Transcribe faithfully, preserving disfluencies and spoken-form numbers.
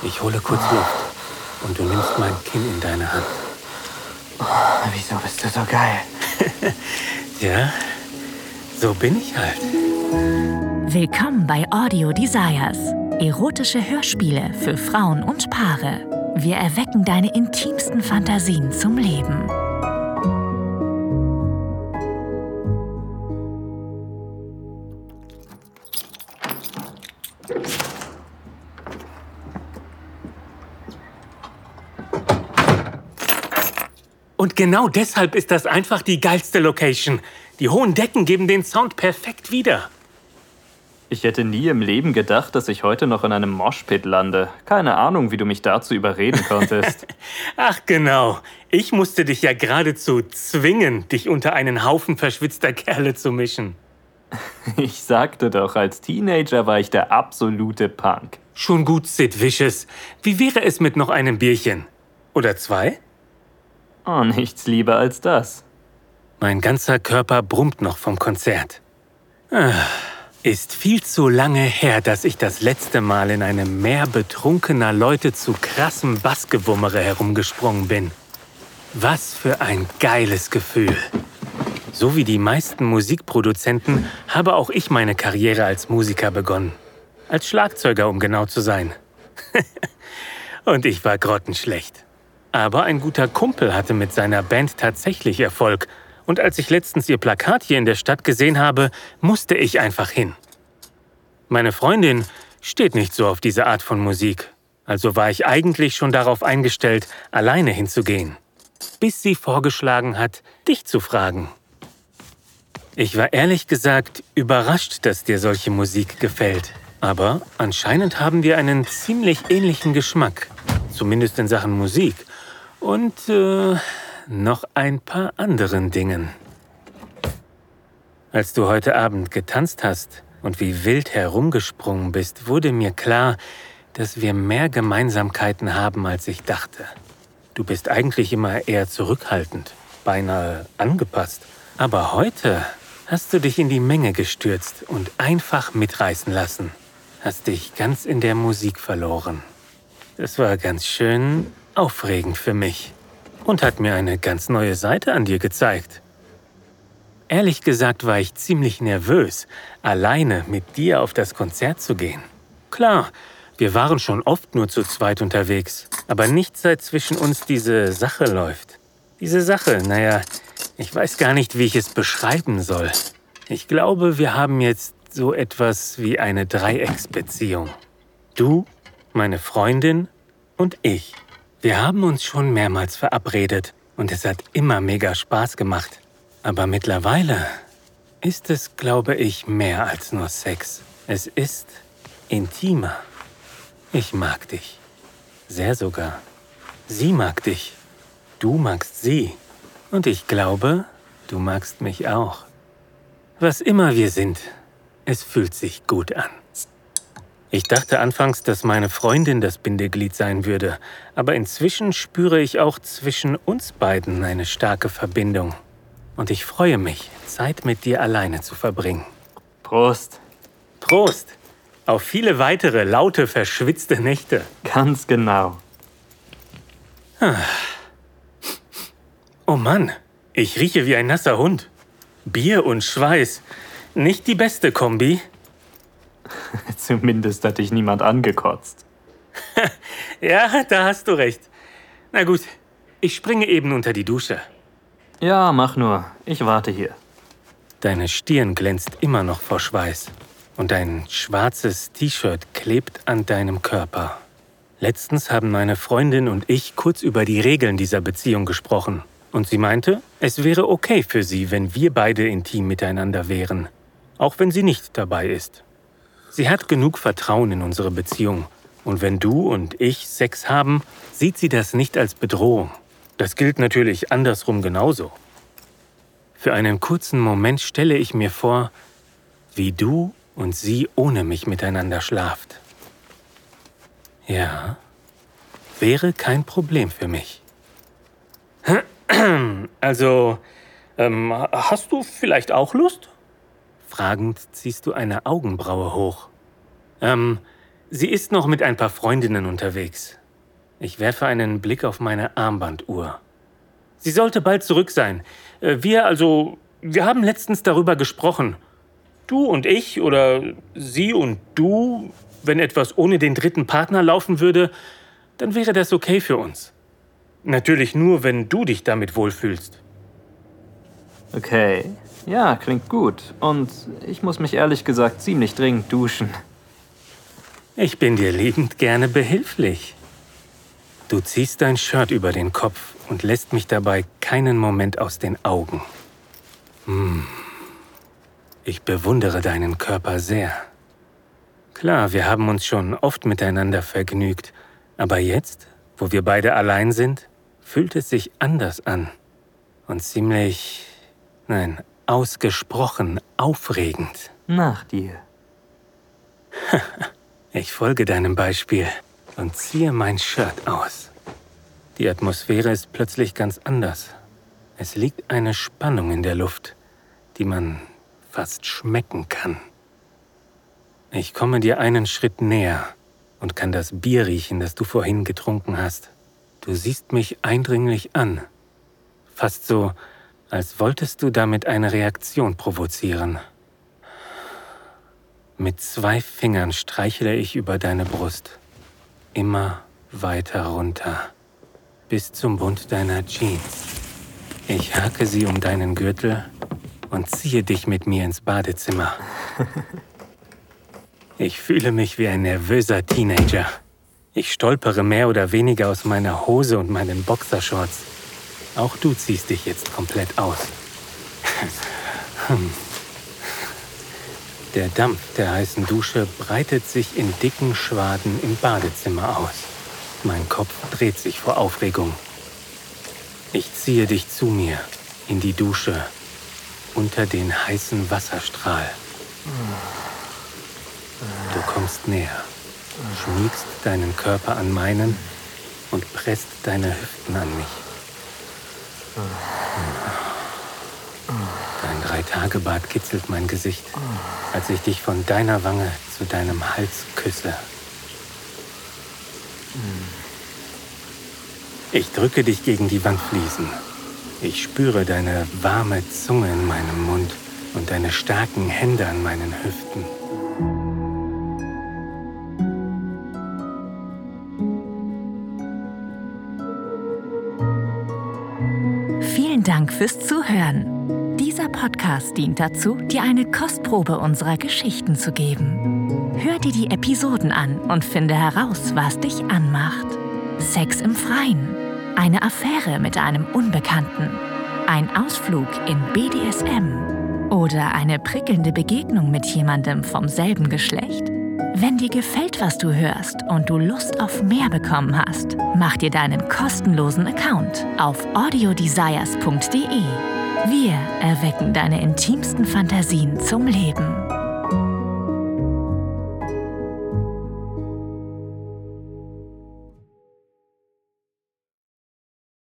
Ich hole kurz Luft und du nimmst mein Kinn in deine Hand. Oh, wieso bist du so geil? Ja, so bin ich halt. Willkommen bei Audio Desires. Erotische Hörspiele für Frauen und Paare. Wir erwecken deine intimsten Fantasien zum Leben. Und genau deshalb ist das einfach die geilste Location. Die hohen Decken geben den Sound perfekt wieder. Ich hätte nie im Leben gedacht, dass ich heute noch in einem Moshpit lande. Keine Ahnung, wie du mich dazu überreden konntest. Ach genau, ich musste dich ja geradezu zwingen, dich unter einen Haufen verschwitzter Kerle zu mischen. Ich sagte doch, als Teenager war ich der absolute Punk. Schon gut, Sid Vicious. Wie wäre es mit noch einem Bierchen? Oder zwei? Oh, nichts lieber als das. Mein ganzer Körper brummt noch vom Konzert. Ah, ist viel zu lange her, dass ich das letzte Mal in einem Meer betrunkener Leute zu krassem Bassgewummere herumgesprungen bin. Was für ein geiles Gefühl. So wie die meisten Musikproduzenten habe auch ich meine Karriere als Musiker begonnen. Als Schlagzeuger, um genau zu sein. Und ich war grottenschlecht. Aber ein guter Kumpel hatte mit seiner Band tatsächlich Erfolg. Und als ich letztens ihr Plakat hier in der Stadt gesehen habe, musste ich einfach hin. Meine Freundin steht nicht so auf diese Art von Musik. Also war ich eigentlich schon darauf eingestellt, alleine hinzugehen. Bis sie vorgeschlagen hat, dich zu fragen. Ich war ehrlich gesagt überrascht, dass dir solche Musik gefällt. Aber anscheinend haben wir einen ziemlich ähnlichen Geschmack. Zumindest in Sachen Musik. Und äh, noch ein paar anderen Dingen. Als du heute Abend getanzt hast und wie wild herumgesprungen bist, wurde mir klar, dass wir mehr Gemeinsamkeiten haben, als ich dachte. Du bist eigentlich immer eher zurückhaltend, beinahe angepasst. Aber heute hast du dich in die Menge gestürzt und einfach mitreißen lassen. Hast dich ganz in der Musik verloren. Das war ganz schön aufregend für mich und hat mir eine ganz neue Seite an dir gezeigt. Ehrlich gesagt war ich ziemlich nervös, alleine mit dir auf das Konzert zu gehen. Klar, wir waren schon oft nur zu zweit unterwegs, aber nicht seit zwischen uns diese Sache läuft. Diese Sache, naja, ich weiß gar nicht, wie ich es beschreiben soll. Ich glaube, wir haben jetzt so etwas wie eine Dreiecksbeziehung. Du, meine Freundin und ich. Wir haben uns schon mehrmals verabredet und es hat immer mega Spaß gemacht. Aber mittlerweile ist es, glaube ich, mehr als nur Sex. Es ist intimer. Ich mag dich. Sehr sogar. Sie mag dich. Du magst sie. Und ich glaube, du magst mich auch. Was immer wir sind, es fühlt sich gut an. Ich dachte anfangs, dass meine Freundin das Bindeglied sein würde, aber inzwischen spüre ich auch zwischen uns beiden eine starke Verbindung. Und ich freue mich, Zeit mit dir alleine zu verbringen. Prost. Prost! Auf viele weitere laute, verschwitzte Nächte. Ganz genau. Oh Mann, ich rieche wie ein nasser Hund. Bier und Schweiß. Nicht die beste Kombi. Zumindest hat dich niemand angekotzt. Ja, da hast du recht. Na gut, ich springe eben unter die Dusche. Ja, mach nur. Ich warte hier. Deine Stirn glänzt immer noch vor Schweiß. Und dein schwarzes T-Shirt klebt an deinem Körper. Letztens haben meine Freundin und ich kurz über die Regeln dieser Beziehung gesprochen. Und sie meinte, es wäre okay für sie, wenn wir beide intim miteinander wären. Auch wenn sie nicht dabei ist. Sie hat genug Vertrauen in unsere Beziehung. Und wenn du und ich Sex haben, sieht sie das nicht als Bedrohung. Das gilt natürlich andersrum genauso. Für einen kurzen Moment stelle ich mir vor, wie du und sie ohne mich miteinander schlaft. Ja, wäre kein Problem für mich. Also, ähm, hast du vielleicht auch Lust? Fragend ziehst du eine Augenbraue hoch. Ähm, Sie ist noch mit ein paar Freundinnen unterwegs. Ich werfe einen Blick auf meine Armbanduhr. Sie sollte bald zurück sein. Wir also, wir haben letztens darüber gesprochen. Du und ich oder sie und du, wenn etwas ohne den dritten Partner laufen würde, dann wäre das okay für uns. Natürlich nur, wenn du dich damit wohlfühlst. Okay, ja, klingt gut. Und ich muss mich ehrlich gesagt ziemlich dringend duschen. Ich bin dir liebend gerne behilflich. Du ziehst dein Shirt über den Kopf und lässt mich dabei keinen Moment aus den Augen. Hm. Ich bewundere deinen Körper sehr. Klar, wir haben uns schon oft miteinander vergnügt, aber jetzt, wo wir beide allein sind, fühlt es sich anders an. Und ziemlich, nein, ausgesprochen aufregend. Nach dir. Ich folge deinem Beispiel und ziehe mein Shirt aus. Die Atmosphäre ist plötzlich ganz anders. Es liegt eine Spannung in der Luft, die man fast schmecken kann. Ich komme dir einen Schritt näher und kann das Bier riechen, das du vorhin getrunken hast. Du siehst mich eindringlich an. Fast so, als wolltest du damit eine Reaktion provozieren. Mit zwei Fingern streichle ich über deine Brust. Immer weiter runter. Bis zum Bund deiner Jeans. Ich hake sie um deinen Gürtel und ziehe dich mit mir ins Badezimmer. Ich fühle mich wie ein nervöser Teenager. Ich stolpere mehr oder weniger aus meiner Hose und meinen Boxershorts. Auch du ziehst dich jetzt komplett aus. Der Dampf der heißen Dusche breitet sich in dicken Schwaden im Badezimmer aus. Mein Kopf dreht sich vor Aufregung. Ich ziehe dich zu mir, in die Dusche, unter den heißen Wasserstrahl. Du kommst näher, schmiegst deinen Körper an meinen und presst deine Hüften an mich. Dein Drei-Tage-Bad kitzelt mein Gesicht, als ich dich von deiner Wange zu deinem Hals küsse. Ich drücke dich gegen die Wandfliesen. Ich spüre deine warme Zunge in meinem Mund und deine starken Hände an meinen Hüften. Vielen Dank fürs Zuhören. Dieser Podcast dient dazu, dir eine Kostprobe unserer Geschichten zu geben. Hör dir die Episoden an und finde heraus, was dich anmacht. Sex im Freien, eine Affäre mit einem Unbekannten, ein Ausflug in B D S M oder eine prickelnde Begegnung mit jemandem vom selben Geschlecht? Wenn dir gefällt, was du hörst und du Lust auf mehr bekommen hast, mach dir deinen kostenlosen Account auf audiodesires punkt de. Wir erwecken deine intimsten Fantasien zum Leben.